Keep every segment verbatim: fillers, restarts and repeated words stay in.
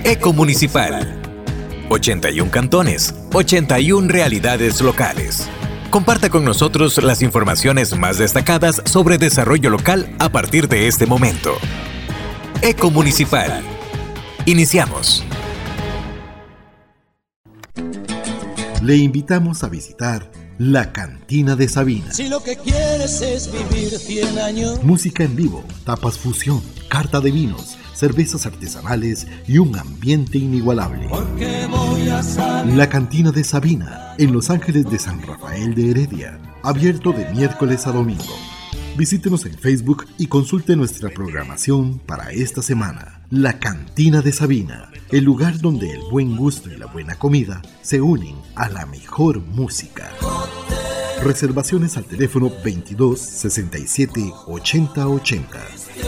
Ecomunicipal. ochenta y uno cantones, ochenta y una realidades locales. Comparta con nosotros las informaciones más destacadas sobre desarrollo local a partir de este momento. Ecomunicipal. Iniciamos. Le invitamos a visitar la Cantina de Sabina. Si lo que quieres es vivir cien años. Música en vivo, tapas fusión, carta de vinos, cervezas artesanales y un ambiente inigualable. Porque voy a salir. La Cantina de Sabina, en Los Ángeles de San Rafael de Heredia, abierto de miércoles a domingo. Visítenos en Facebook y consulte nuestra programación para esta semana. La Cantina de Sabina, el lugar donde el buen gusto y la buena comida se unen a la mejor música. Reservaciones al teléfono veintidós, sesenta y siete, ochenta ochenta.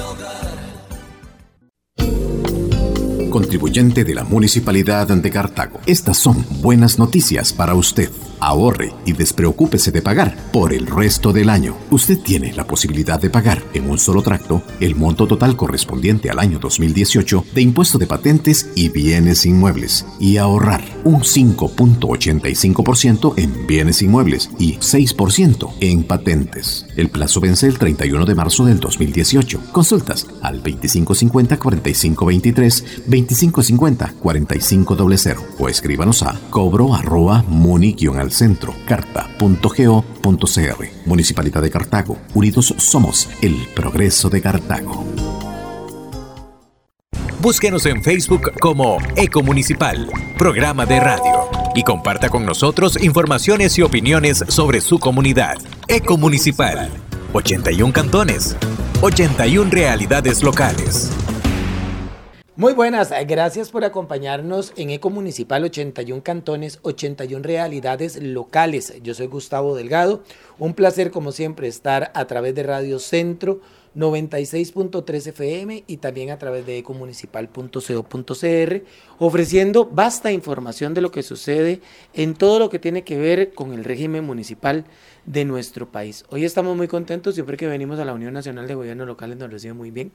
Contribuyente de la Municipalidad de Cartago. Estas son buenas noticias para usted. Ahorre y despreocúpese de pagar por el resto del año. Usted tiene la posibilidad de pagar en un solo tracto el monto total correspondiente al año dos mil dieciocho de impuesto de patentes y bienes inmuebles y ahorrar un cinco punto ochenta y cinco por ciento en bienes inmuebles y seis por ciento en patentes. El plazo vence el treinta y uno de marzo del dos mil dieciocho. Consultas al veinticinco cincuenta, cuarenta y cinco veintitrés, veinticinco cincuenta, cuarenta y cinco cero cero o escríbanos a cobro arroba muni al centro carta punto go punto cr. Municipalidad de Cartago. Unidos somos el progreso de Cartago. Búsquenos en Facebook como Ecomunicipal, programa de radio, y comparta con nosotros informaciones y opiniones sobre su comunidad. Ecomunicipal, ochenta y uno cantones, ochenta y una realidades locales. Muy buenas, gracias por acompañarnos en Ecomunicipal, ochenta y uno cantones, ochenta y una realidades locales. Yo soy Gustavo Delgado, un placer como siempre estar a través de Radio Centro noventa y seis punto tres F M y también a través de ecomunicipal punto co punto cr, ofreciendo vasta información de lo que sucede en todo lo que tiene que ver con el régimen municipal de nuestro país. Hoy estamos muy contentos, siempre que venimos a la Unión Nacional de Gobiernos Locales nos reciben muy bien.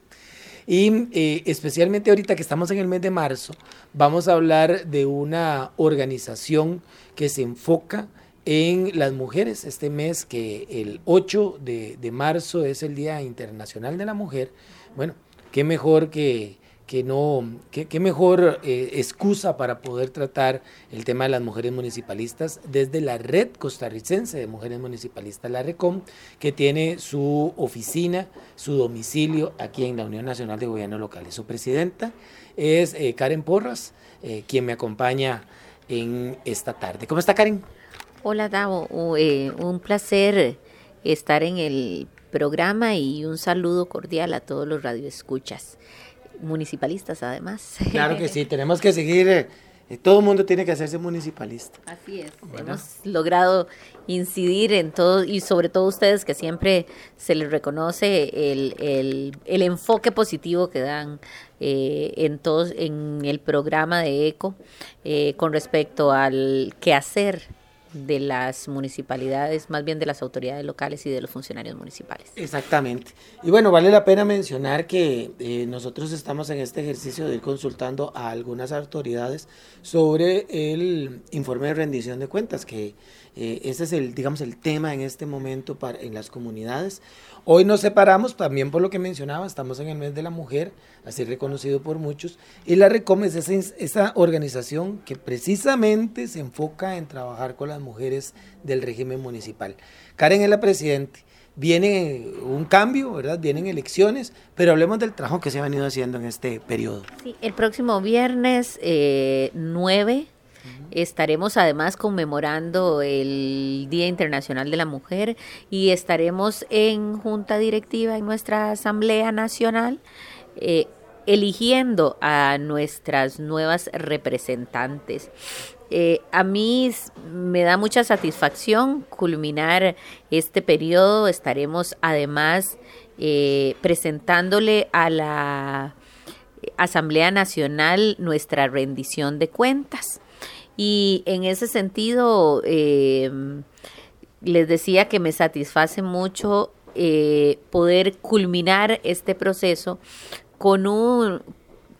Y eh, especialmente ahorita que estamos en el mes de marzo, vamos a hablar de una organización que se enfoca en las mujeres. Este mes, que el ocho de, de marzo es el Día Internacional de la Mujer, bueno, qué mejor que, que no, qué, qué mejor eh, excusa para poder tratar el tema de las mujeres municipalistas desde la Red Costarricense de Mujeres Municipalistas, la RECOM, que tiene su oficina, su domicilio aquí en la Unión Nacional de Gobiernos Locales. Su presidenta es eh, Karen Porras, eh, quien me acompaña en esta tarde. ¿Cómo está, Karen? Hola, Davo, uh, eh, un placer estar en el programa y un saludo cordial a todos los radioescuchas, municipalistas además. Claro que sí, tenemos que seguir, eh, todo el mundo tiene que hacerse municipalista. Así es, bueno. Hemos logrado incidir en todo y sobre todo ustedes que siempre se les reconoce el, el, el enfoque positivo que dan eh, en, todos, en el programa de ECO eh, con respecto al quehacer de las municipalidades, más bien de las autoridades locales y de los funcionarios municipales. Exactamente. Y bueno, vale la pena mencionar que eh, nosotros estamos en este ejercicio de ir consultando a algunas autoridades sobre el informe de rendición de cuentas, que eh, ese es el, digamos, el tema en este momento para, en las comunidades. Hoy nos separamos también por lo que mencionaba, estamos en el mes de la mujer, así reconocido por muchos, y la RECOM es esa, esa organización que precisamente se enfoca en trabajar con las mujeres del régimen municipal. Karen es la presidenta, viene un cambio, ¿verdad? Vienen elecciones, pero hablemos del trabajo que se ha venido haciendo en este periodo. Sí, el próximo viernes eh, nueve estaremos además conmemorando el Día Internacional de la Mujer y estaremos en junta directiva en nuestra Asamblea Nacional eh, eligiendo a nuestras nuevas representantes. Eh, a mí me da mucha satisfacción culminar este periodo. Estaremos además eh, presentándole a la Asamblea Nacional nuestra rendición de cuentas. Y en ese sentido, eh, les decía que me satisface mucho eh, poder culminar este proceso con un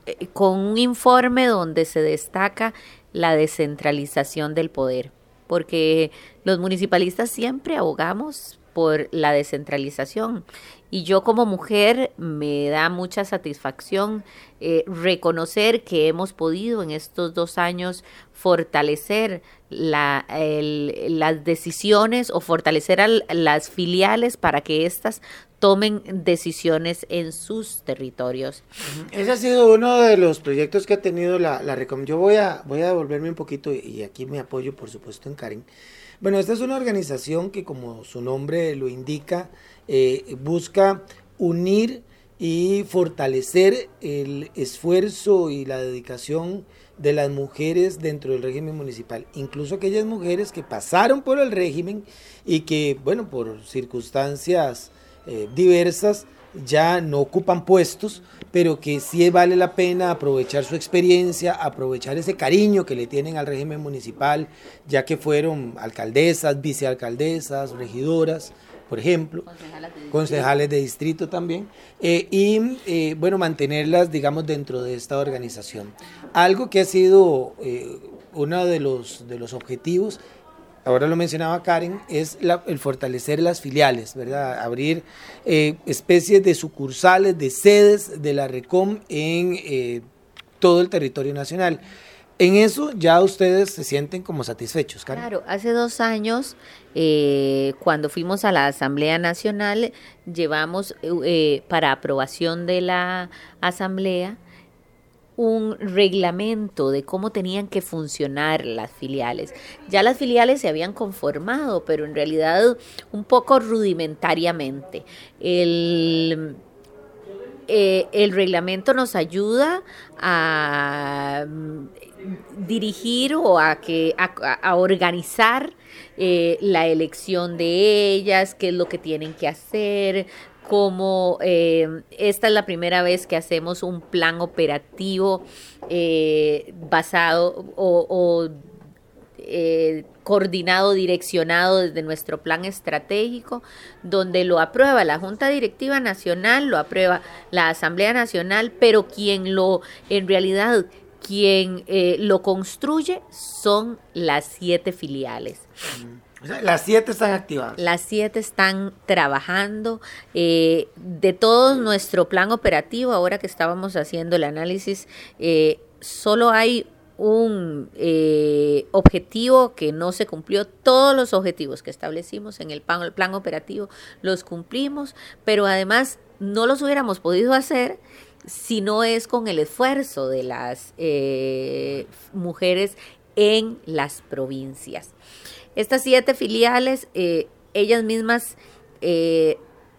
eh, con un informe donde se destaca la descentralización del poder, porque los municipalistas siempre abogamos por la descentralización. Y yo como mujer me da mucha satisfacción eh, reconocer que hemos podido en estos dos años fortalecer la, el, las decisiones o fortalecer a las filiales para que éstas tomen decisiones en sus territorios. Ese ha sido uno de los proyectos que ha tenido la, la Recom. Yo voy a, voy a devolverme un poquito y aquí me apoyo por supuesto en Karen. Bueno, esta es una organización que, como su nombre lo indica, eh, busca unir y fortalecer el esfuerzo y la dedicación de las mujeres dentro del régimen municipal, incluso aquellas mujeres que pasaron por el régimen y que, bueno, por circunstancias eh, diversas, ya no ocupan puestos, pero que sí vale la pena aprovechar su experiencia, aprovechar ese cariño que le tienen al régimen municipal, ya que fueron alcaldesas, vicealcaldesas, regidoras, por ejemplo, concejales de distrito, concejales de distrito también, eh, y eh, bueno, mantenerlas, digamos, dentro de esta organización. Algo que ha sido eh, uno de los, de los objetivos, ahora lo mencionaba Karen, es la, el fortalecer las filiales, ¿verdad? Abrir eh, especies de sucursales, de sedes de la Recom en eh, todo el territorio nacional. En eso ya ustedes se sienten como satisfechos, Karen. Claro, hace dos años, eh, cuando fuimos a la Asamblea Nacional, llevamos eh, para aprobación de la Asamblea un reglamento de cómo tenían que funcionar las filiales. Ya las filiales se habían conformado, pero en realidad un poco rudimentariamente. El, eh, el reglamento nos ayuda a dirigir o a, que, a, a organizar eh, la elección de ellas, qué es lo que tienen que hacer, como eh, esta es la primera vez que hacemos un plan operativo eh, basado o, o eh, coordinado, direccionado desde nuestro plan estratégico, donde lo aprueba la Junta Directiva Nacional, lo aprueba la Asamblea Nacional, pero quien lo, en realidad, quien eh, lo construye son las siete filiales. O sea, las siete están activadas. Las siete están trabajando. Eh, de todo nuestro plan operativo, ahora que estábamos haciendo el análisis, eh, solo hay un eh, objetivo que no se cumplió. Todos los objetivos que establecimos en el plan, el plan operativo los cumplimos, pero además no los hubiéramos podido hacer si no es con el esfuerzo de las eh, mujeres en las provincias. Estas siete filiales, eh, ellas mismas eh,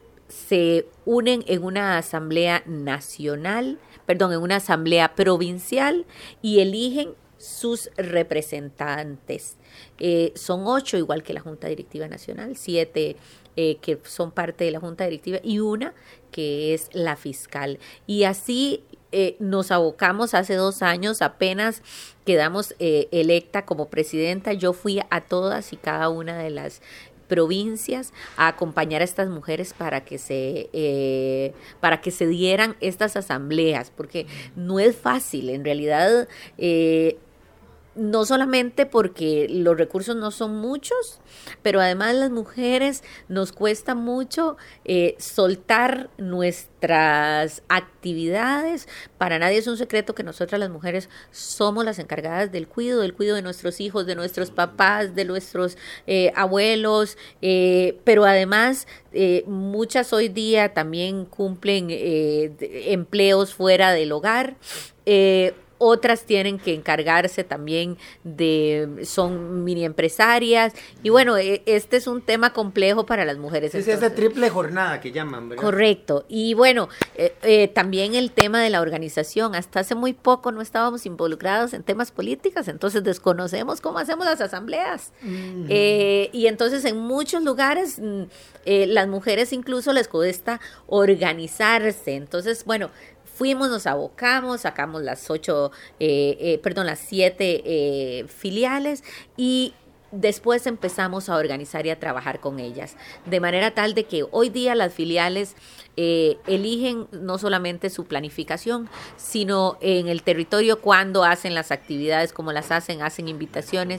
se unen en una asamblea nacional, perdón, en una asamblea provincial y eligen sus representantes. Eh, son ocho, igual que la Junta Directiva Nacional, siete eh, que son parte de la Junta Directiva y una que es la fiscal. Y así eh, nos abocamos hace dos años, apenas quedamos eh, electa como presidenta. Yo fui a todas y cada una de las provincias a acompañar a estas mujeres para que se eh, para que se dieran estas asambleas, porque no es fácil en realidad, eh, no solamente porque los recursos no son muchos, pero además las mujeres nos cuesta mucho eh, soltar nuestras actividades. Para nadie es un secreto que nosotras las mujeres somos las encargadas del cuidado, del cuidado de nuestros hijos, de nuestros papás, de nuestros eh, abuelos, eh, pero además eh, muchas hoy día también cumplen eh, empleos fuera del hogar. Eh, Otras tienen que encargarse también de, son mini empresarias, y bueno, este es un tema complejo para las mujeres. Es esa triple jornada que llaman, ¿verdad? Correcto, y bueno, eh, eh, también el tema de la organización. Hasta hace muy poco no estábamos involucrados en temas políticos, entonces desconocemos cómo hacemos las asambleas. Mm. Eh, y entonces en muchos lugares eh, las mujeres incluso les cuesta organizarse. Entonces, bueno, fuimos, nos abocamos, sacamos las ocho, eh, eh, perdón, las siete eh, filiales y después empezamos a organizar y a trabajar con ellas, de manera tal de que hoy día las filiales eh, eligen no solamente su planificación, sino en el territorio cuándo hacen las actividades, cómo las hacen, hacen invitaciones,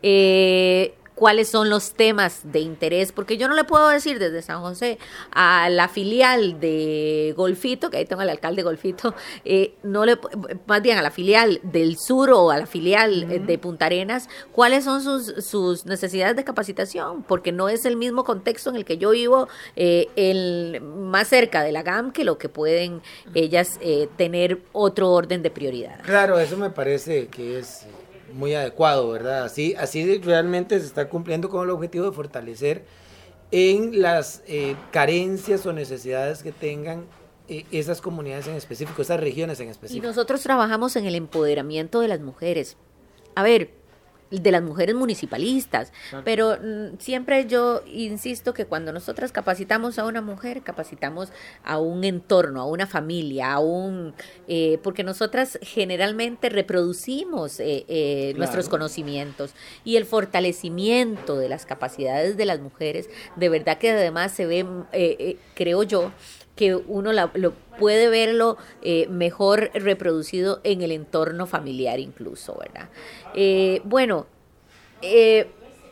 eh, cuáles son los temas de interés, porque yo no le puedo decir desde San José a la filial de Golfito, que ahí tengo al alcalde Golfito, eh, no le, más bien a la filial del sur o a la filial uh-huh. de Punta Arenas, cuáles son sus, sus necesidades de capacitación, porque no es el mismo contexto en el que yo vivo eh, el, más cerca de la G A M que lo que pueden ellas eh, tener otro orden de prioridad. Claro, eso me parece que es muy adecuado, ¿verdad? Así, así realmente se está cumpliendo con el objetivo de fortalecer en las eh, carencias o necesidades que tengan eh, esas comunidades en específico, esas regiones en específico. Y nosotros trabajamos en el empoderamiento de las mujeres. A ver, de las mujeres municipalistas, claro. Pero mm, siempre yo insisto que cuando nosotras capacitamos a una mujer, capacitamos a un entorno, a una familia, a un eh, porque nosotras generalmente reproducimos eh, eh, claro. nuestros conocimientos, y el fortalecimiento de las capacidades de las mujeres, de verdad que además se ve, eh, eh, creo yo, que uno la, lo puede verlo eh, mejor reproducido en el entorno familiar incluso, ¿verdad? Eh, bueno, eh,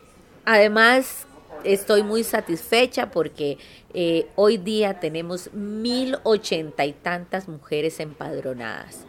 además estoy muy satisfecha porque eh, hoy día tenemos mil ochenta y tantas mujeres empadronadas.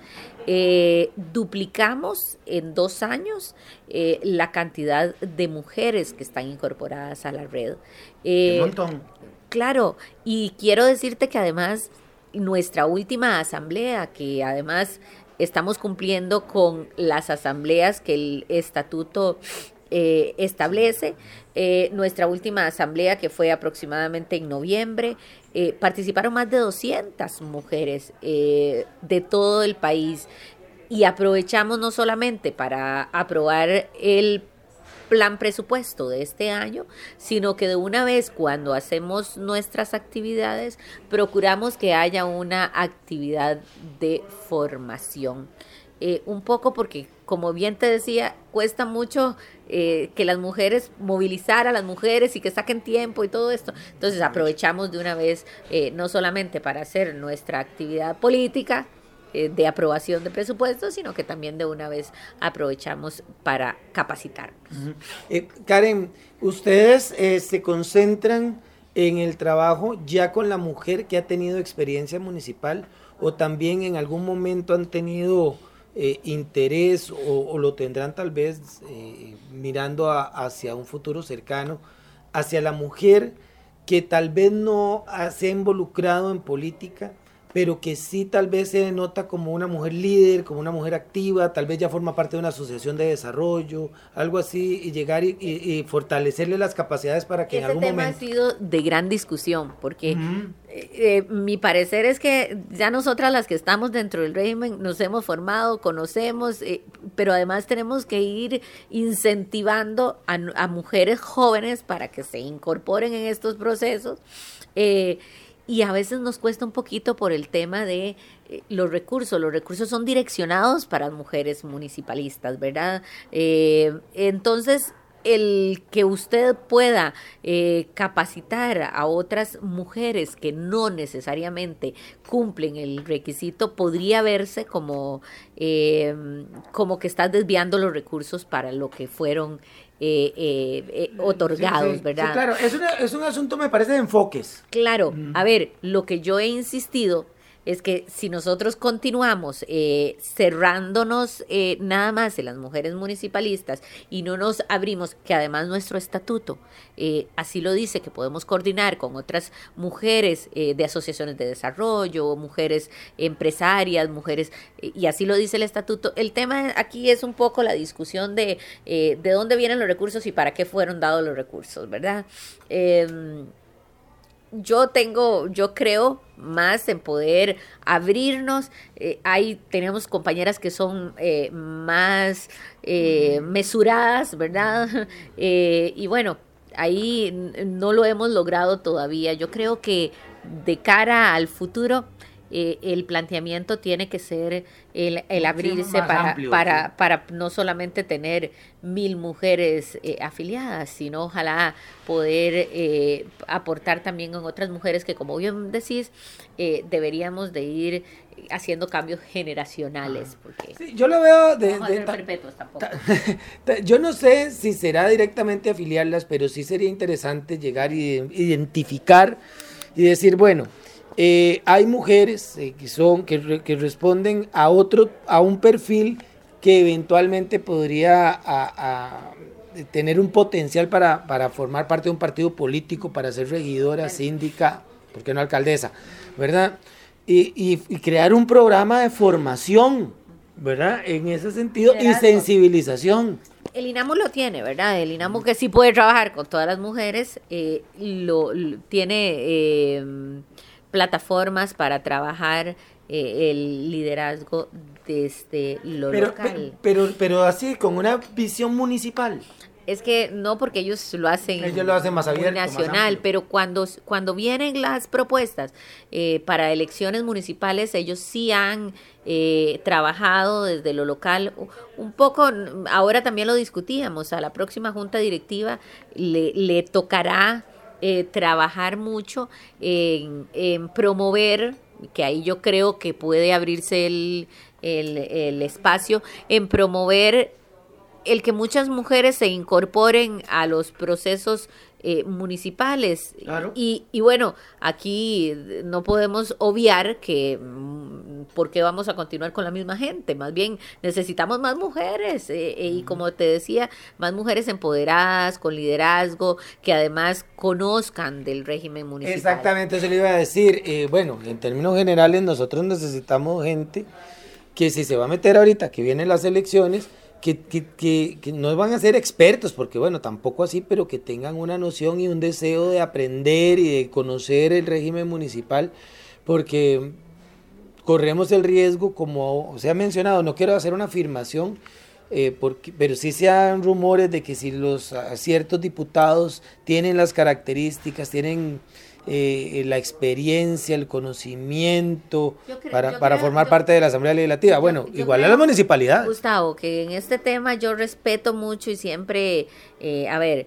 Eh, duplicamos en dos años eh, la cantidad de mujeres que están incorporadas a la red. Eh, Un montón. Claro, y quiero decirte que además nuestra última asamblea, que además estamos cumpliendo con las asambleas que el estatuto eh, establece, eh, nuestra última asamblea, que fue aproximadamente en noviembre, eh, participaron más de doscientas mujeres eh, de todo el país, y aprovechamos no solamente para aprobar el plan presupuesto de este año, sino que de una vez cuando hacemos nuestras actividades procuramos que haya una actividad de formación. Eh, un poco porque, como bien te decía, cuesta mucho eh, que las mujeres, movilizar a las mujeres y que saquen tiempo y todo esto. Entonces aprovechamos de una vez, eh, no solamente para hacer nuestra actividad política, de aprobación de presupuestos, sino que también de una vez aprovechamos para capacitarnos. Uh-huh. Eh, Karen, ustedes eh, se concentran en el trabajo ya con la mujer que ha tenido experiencia municipal, o también en algún momento han tenido eh, interés o, o lo tendrán tal vez eh, mirando a, hacia un futuro cercano, hacia la mujer que tal vez no se ha involucrado en política, pero que sí tal vez se denota como una mujer líder, como una mujer activa, tal vez ya forma parte de una asociación de desarrollo, algo así, y llegar y, y, y fortalecerle las capacidades para que Ese en algún tema momento... ha sido de gran discusión, porque Uh-huh. eh, eh, mi parecer es que ya nosotras las que estamos dentro del régimen nos hemos formado, conocemos, eh, pero además tenemos que ir incentivando a, a mujeres jóvenes para que se incorporen en estos procesos, eh, y a veces nos cuesta un poquito por el tema de eh, los recursos. Los recursos son direccionados para mujeres municipalistas, ¿verdad? Eh, entonces, el que usted pueda eh, capacitar a otras mujeres que no necesariamente cumplen el requisito podría verse como, eh, como que estás desviando los recursos para lo que fueron Eh, eh, eh, otorgados, sí, sí, ¿verdad? Sí, claro, es, una, es un asunto, me parece, de enfoques. Claro, Mm. a ver, lo que yo he insistido es que si nosotros continuamos eh, cerrándonos eh, nada más en las mujeres municipalistas y no nos abrimos, que además nuestro estatuto eh, así lo dice, que podemos coordinar con otras mujeres eh, de asociaciones de desarrollo, mujeres empresarias, mujeres, eh, y así lo dice el estatuto. El tema aquí es un poco la discusión de eh, de dónde vienen los recursos y para qué fueron dados los recursos, ¿verdad? Eh, Yo tengo, yo creo más en poder abrirnos. Eh, ahí tenemos compañeras que son eh, más eh, mesuradas, ¿verdad? Eh, y bueno, ahí no lo hemos logrado todavía. Yo creo que de cara al futuro eh, el planteamiento tiene que ser el, el abrirse para, amplio, para, sí. para no solamente tener mil mujeres eh, afiliadas, sino ojalá poder eh, aportar también en otras mujeres que, como bien decís, eh, deberíamos de ir haciendo cambios generacionales. Porque sí, yo lo veo de, no de ta, perpetuos tampoco. Ta, ta, yo no sé si será directamente afiliarlas, pero sí sería interesante llegar y identificar y decir, bueno, eh, hay mujeres eh, que son que, que responden a otro a un perfil que eventualmente podría a, a, tener un potencial para, para formar parte de un partido político, para ser regidora, síndica, ¿por qué no alcaldesa? ¿Verdad? Y, y, y crear un programa de formación, ¿verdad? En ese sentido, y sensibilización. El INAMU lo tiene, ¿verdad? El INAMU, que sí puede trabajar con todas las mujeres, eh, lo, lo tiene eh, plataformas para trabajar eh, el liderazgo desde lo pero, local. Pero, pero así, con una visión municipal. Es que no, porque ellos lo hacen, ellos lo hacen más abierto, nacional, más pero cuando, cuando vienen las propuestas eh, para elecciones municipales, ellos sí han eh, trabajado desde lo local. Un poco, ahora también lo discutíamos, a la próxima junta directiva le, le tocará eh, trabajar mucho en, en promover, que ahí yo creo que puede abrirse el, el, el espacio, en promover el que muchas mujeres se incorporen a los procesos eh, municipales. Claro. Y, y bueno, aquí no podemos obviar que por qué vamos a continuar con la misma gente, más bien necesitamos más mujeres eh, eh, y como te decía, más mujeres empoderadas, con liderazgo, que además conozcan del régimen municipal. Exactamente, eso le iba a decir. Eh, bueno, en términos generales nosotros necesitamos gente que si se va a meter ahorita que vienen las elecciones, Que, que, que, que no van a ser expertos, porque bueno, tampoco así, pero que tengan una noción y un deseo de aprender y de conocer el régimen municipal, porque corremos el riesgo, como se ha mencionado, no quiero hacer una afirmación, eh, porque, pero sí se dan rumores de que si los ciertos diputados tienen las características, tienen eh, la experiencia, el conocimiento creo, para, para creo, formar yo, parte de la Asamblea Legislativa. Yo, bueno, yo igual creo, a la municipalidad. Gustavo, que en este tema yo respeto mucho y siempre, eh, a ver,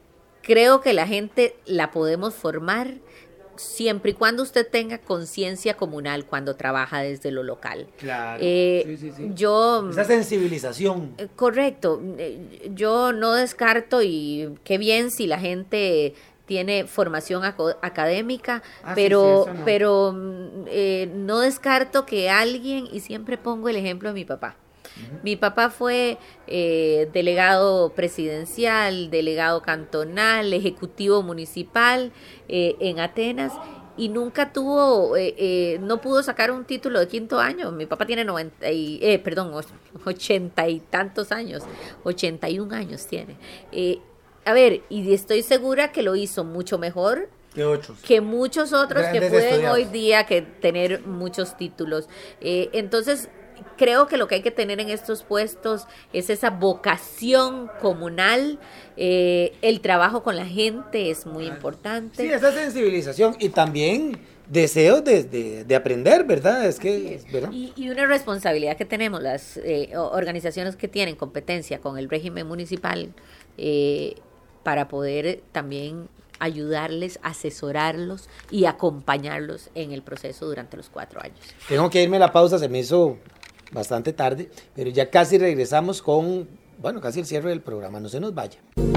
creo que la gente la podemos formar siempre y cuando usted tenga conciencia comunal cuando trabaja desde lo local. Claro. Eh, sí, sí, sí. Yo, Esa sensibilización. Eh, correcto. Eh, yo no descarto, y qué bien si la gente tiene formación aco- académica, ah, pero, sí, sí, no. pero eh, no descarto que alguien, y siempre pongo el ejemplo de mi papá. Uh-huh. Mi papá fue eh, delegado presidencial, delegado cantonal, ejecutivo municipal eh, en Atenas, y nunca tuvo, eh, eh, no pudo sacar un título de quinto año. Mi papá tiene noventa y, eh, perdón, ochenta y tantos años, ochenta y un años tiene. Eh, A ver, y estoy segura que lo hizo mucho mejor que, otros. que muchos otros Grandes que pueden estudiados. hoy día que tener muchos títulos. Eh, entonces, creo que lo que hay que tener en estos puestos es esa vocación comunal, eh, el trabajo con la gente es muy importante. Sí, esa sensibilización y también deseos de, de, de aprender, ¿verdad? Es que, es. ¿verdad? Y, y una responsabilidad que tenemos las eh, organizaciones que tienen competencia con el régimen municipal, eh, para poder también ayudarles, asesorarlos y acompañarlos en el proceso durante los cuatro años. Tengo que irme a la pausa, se me hizo bastante tarde, pero ya casi regresamos con, bueno, casi el cierre del programa, no se nos vaya.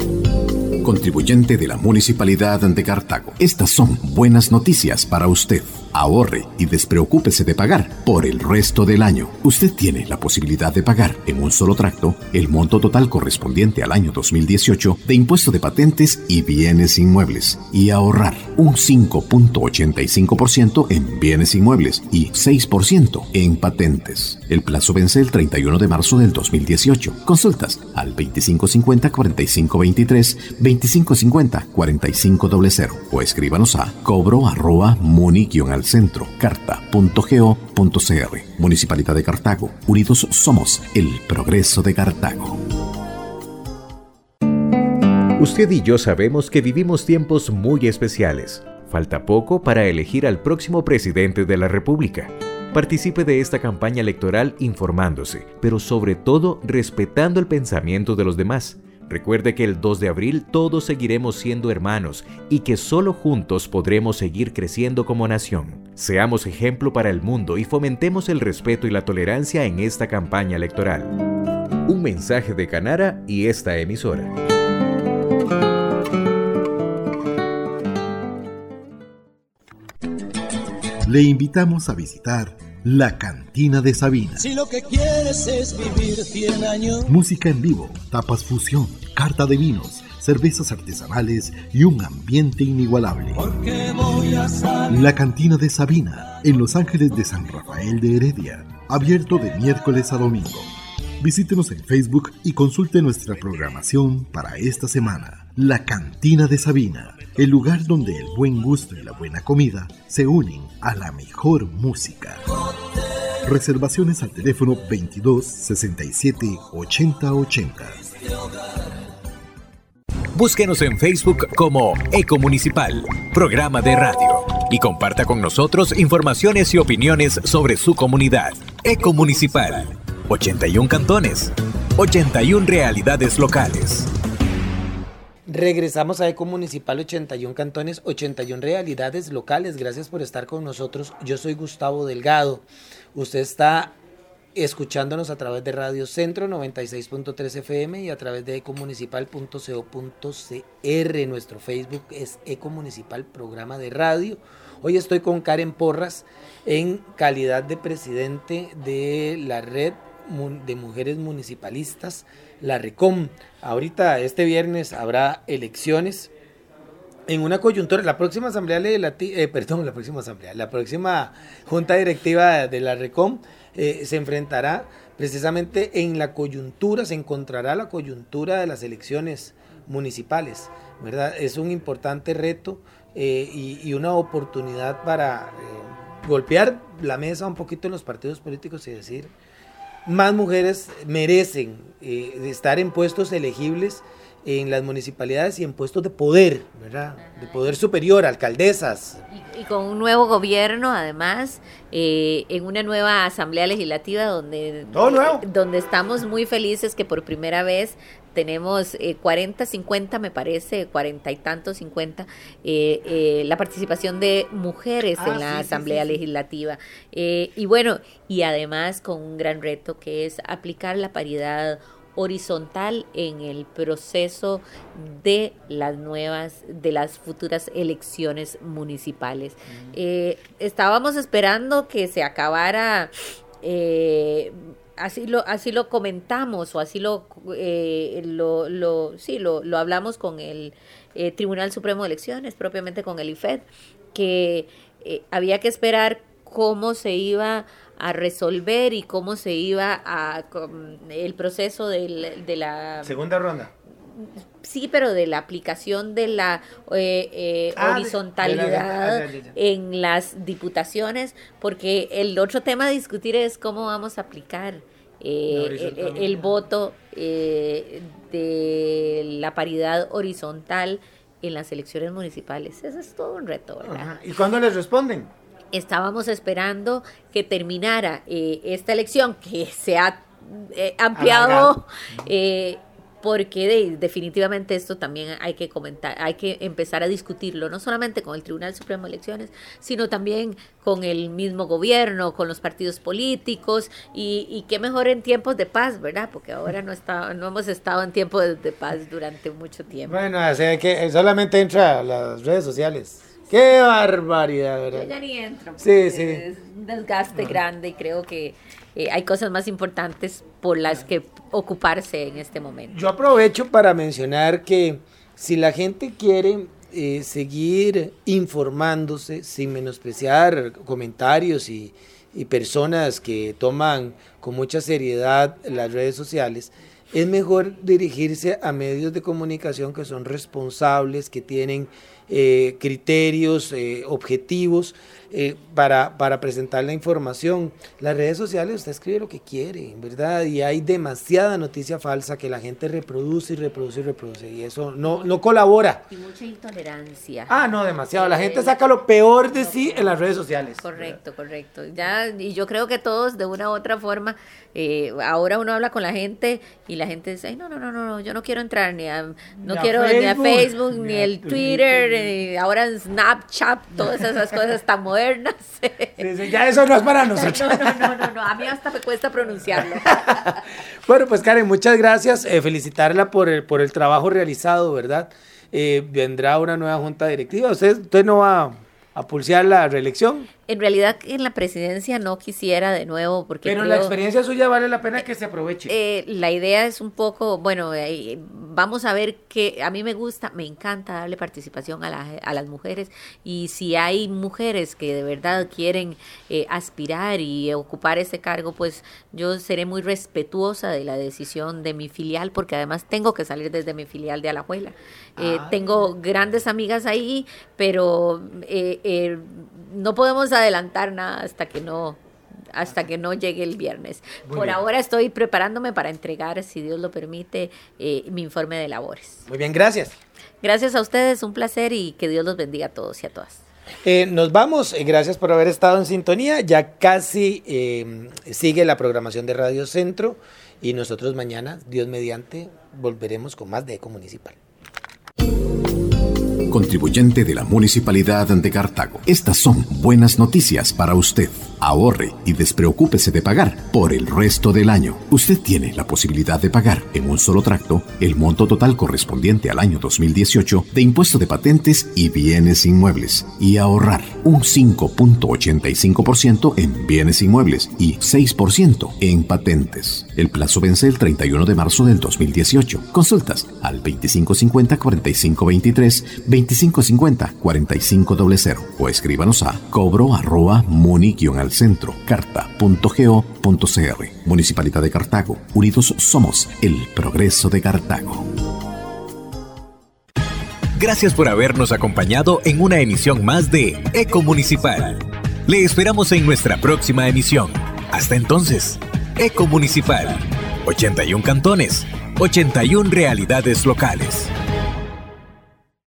Contribuyente de la Municipalidad de Cartago. Estas son buenas noticias para usted. Ahorre y despreocúpese de pagar por el resto del año. Usted tiene la posibilidad de pagar en un solo tracto el monto total correspondiente al año dos mil dieciocho de impuesto de patentes y bienes inmuebles y ahorrar un cinco punto ochenta y cinco por ciento en bienes inmuebles y seis por ciento en patentes. El plazo vence el treinta y uno de marzo del dos mil dieciocho. Consultas al veinticinco cincuenta cuarenta y cinco veintitrés, veinticinco cincuenta cuarenta y cinco cero cero o escríbanos a cobro arroba muni al centro carta punto go punto cr. Municipalidad de Cartago. Unidos somos el progreso de Cartago. Usted y yo sabemos que vivimos tiempos muy especiales. Falta poco para elegir al próximo presidente de la República. Participe de esta campaña electoral informándose, pero sobre todo respetando el pensamiento de los demás. Recuerde que el dos de abril todos seguiremos siendo hermanos y que solo juntos podremos seguir creciendo como nación. Seamos ejemplo para el mundo y fomentemos el respeto y la tolerancia en esta campaña electoral. Un mensaje de Canara y esta emisora. Le invitamos a visitar La Cantina de Sabina. Si lo que quieres es vivir cien años. Música en vivo, tapas fusión, carta de vinos, cervezas artesanales y un ambiente inigualable. Porque voy a salir. La Cantina de Sabina, en Los Ángeles de San Rafael de Heredia. Abierto de miércoles a domingo. Visítenos en Facebook y consulte nuestra programación para esta semana. La Cantina de Sabina, el lugar donde el buen gusto y la buena comida se unen a la mejor música. Reservaciones al teléfono veintidós, sesenta y siete, ochenta ochenta. Búsquenos en Facebook como Ecomunicipal, programa de radio, y comparta con nosotros informaciones y opiniones sobre su comunidad. Ecomunicipal, ochenta y un cantones, ochenta y un realidades locales. Regresamos a Ecomunicipal, ochenta y un cantones, ochenta y un realidades locales. Gracias por estar con nosotros. Yo soy Gustavo Delgado. Usted está escuchándonos a través de Radio Centro noventa y seis punto tres F M y a través de ecomunicipal punto co punto c r. Nuestro Facebook es Ecomunicipal, programa de radio. Hoy estoy con Karen Porras en calidad de presidente de la Red de Mujeres Municipalistas, la RECOM. Ahorita este viernes habrá elecciones en una coyuntura. La próxima asamblea legislativa, eh, perdón, la próxima asamblea, la próxima junta directiva de la RECOM eh, se enfrentará precisamente en la coyuntura, se encontrará la coyuntura de las elecciones municipales, ¿verdad? Es un importante reto eh, y, y una oportunidad para eh, golpear la mesa un poquito en los partidos políticos y decir: más mujeres merecen eh, estar en puestos elegibles en las municipalidades y en puestos de poder, ¿verdad? De poder superior, alcaldesas. Y, y con un nuevo gobierno, además, eh, en una nueva asamblea legislativa donde, Todo nuevo. Eh, donde estamos muy felices que por primera vez tenemos eh, cuarenta, cincuenta, me parece, cuarenta y tantos, cincuenta, eh, eh, la participación de mujeres ah, en la sí, Asamblea sí, sí, Legislativa. Eh, y bueno, y además con un gran reto que es aplicar la paridad horizontal en el proceso de las nuevas, de las futuras elecciones municipales. Mm. Eh, estábamos esperando que se acabara... Eh, Así lo, así lo comentamos o así lo, eh, lo, lo, sí, lo, lo hablamos con el eh, Tribunal Supremo de Elecciones, propiamente con el I F E D, que eh, había que esperar cómo se iba a resolver y cómo se iba a con el proceso del, de la segunda ronda. Sí, pero de la aplicación de la eh, eh, ah, horizontalidad de la, de la, en las diputaciones, porque el otro tema a discutir es cómo vamos a aplicar eh, el, el voto eh, de la paridad horizontal en las elecciones municipales. Ese es todo un reto, ¿verdad? Ajá. ¿Y cuándo les responden? Estábamos esperando que terminara eh, esta elección, que se ha eh, ampliado... Eh, porque de, definitivamente esto también hay que comentar, hay que empezar a discutirlo, no solamente con el Tribunal Supremo de Elecciones, sino también con el mismo gobierno, con los partidos políticos, y, y qué mejor en tiempos de paz, ¿verdad? Porque ahora no está, no hemos estado en tiempos de, de paz durante mucho tiempo. Bueno, o sea que solamente entra a las redes sociales. ¡Qué barbaridad, verdad! Yo ya ni entro. Sí, sí. Es un desgaste uh-huh. grande y creo que eh, hay cosas más importantes por las que ocuparse en este momento. Yo aprovecho para mencionar que si la gente quiere eh, seguir informándose sin menospreciar comentarios y, y personas que toman con mucha seriedad las redes sociales, es mejor dirigirse a medios de comunicación que son responsables, que tienen eh, criterios eh, objetivos eh, para, para presentar la información. Las redes sociales, usted escribe lo que quiere, ¿verdad? Y hay demasiada noticia falsa que la gente reproduce y reproduce y reproduce, y eso no, no colabora. Y mucha intolerancia. Ah, no, demasiado. La gente saca lo peor de sí en las redes sociales. Correcto, correcto. Ya, y yo creo que todos, de una u otra forma, eh, ahora uno habla con la gente y la gente dice, ay, no, no, no, no, yo no quiero entrar ni a, no Ni a quiero Facebook, ni a Facebook, ni, ni a el Twitter, Twitter, eh, ahora en Snapchat, todas esas cosas tan modernas. Sí, sí, ya eso no es para nosotros. No, no, no, no, no, a mí hasta me cuesta pronunciarlo. Bueno, pues Karen, muchas gracias. Eh, felicitarla por el, por el trabajo realizado, ¿verdad? Eh, vendrá una nueva junta directiva. ¿Usted, usted no va a pulsear la reelección? En realidad, en la presidencia no quisiera de nuevo, porque Pero creo, la experiencia suya vale la pena que se aproveche. Eh, la idea es un poco, bueno, eh, vamos a ver que a mí me gusta, me encanta darle participación a, la, a las mujeres, y si hay mujeres que de verdad quieren eh, aspirar y ocupar ese cargo, pues yo seré muy respetuosa de la decisión de mi filial, porque además tengo que salir desde mi filial de Alajuela. Eh, ah, tengo grandes amigas ahí, pero eh, eh, no podemos adelantar nada hasta que no hasta que no llegue el viernes. Muy Por bien. Ahora estoy preparándome para entregar, si Dios lo permite, eh, mi informe de labores. Muy bien, gracias. Gracias a ustedes, un placer, y que Dios los bendiga a todos y a todas. Eh, nos vamos, eh, gracias por haber estado en sintonía. Ya casi eh, sigue la programación de Radio Centro, y nosotros mañana, Dios mediante, volveremos con más de Eco Municipal. Contribuyente de la Municipalidad de Cartago. Estas son buenas noticias para usted. Ahorre y despreocúpese de pagar por el resto del año. Usted tiene la posibilidad de pagar en un solo tracto el monto total correspondiente al año dos mil dieciocho de impuesto de patentes y bienes inmuebles, y ahorrar un cinco punto ochenta y cinco por ciento en bienes inmuebles y seis por ciento en patentes. El plazo vence el treinta y uno de marzo del dos mil dieciocho. Consultas al veinticinco cincuenta, cuarenta y cinco veintitrés, veinticinco cincuenta, cuarenta y cinco cero cero, o escríbanos a cobro arroba muni al centro carta punto go punto cr. Municipalidad de Cartago. Unidos somos el progreso de Cartago. Gracias por habernos acompañado en una emisión más de Eco Municipal. Le esperamos en nuestra próxima emisión. Hasta entonces, Eco Municipal. ochenta y uno cantones, ochenta y una realidades locales.